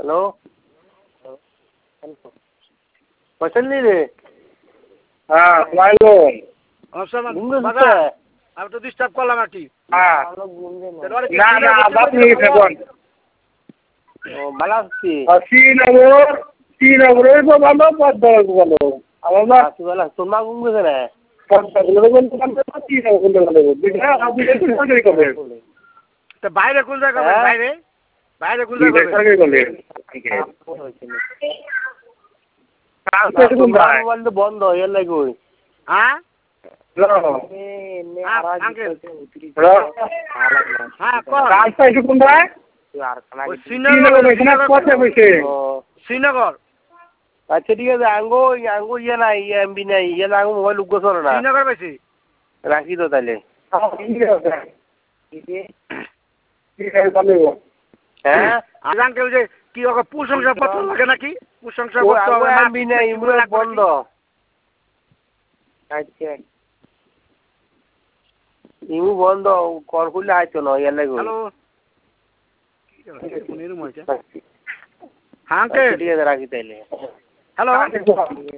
hello পয়সা নি রে হ্যাঁ লাইলো আমি তো ডিস্টার্ব করলাম আর কি হ্যাঁ না না আপনি থাকুন ভালো আছি শ্রীনগরে তো ভালো পদ্মার ভালো আমার না ভালো তোর মা ঘুম গেছে না বাইরে কোন জায়গা বাইরে বাইরে কোন জায়গা বন্ধ এর লাগে হ্যাঁ শ্রীনগর আচ্ছা ঠিক আছে আঙ্গো আঙ্গো ইয়ে নাই এমবি নাই ইয়ে আঙ্গো মোবাইল উগ্র চলে না শ্রীনগর বেশি রাখি তো তাহলে হ্যাঁ আঙ্কেল যে কি প্রশংসা পত্র লাগে নাকি প্রশংসা এমবি নাই বন্ধ আচ্ছা ইমু বন্ধ কল করলে আইতো না ইয়ে লাগে হ্যালো হ্যাঁ আঙ্কেল ঠিক আছে রাখি তাইলে হ্যালো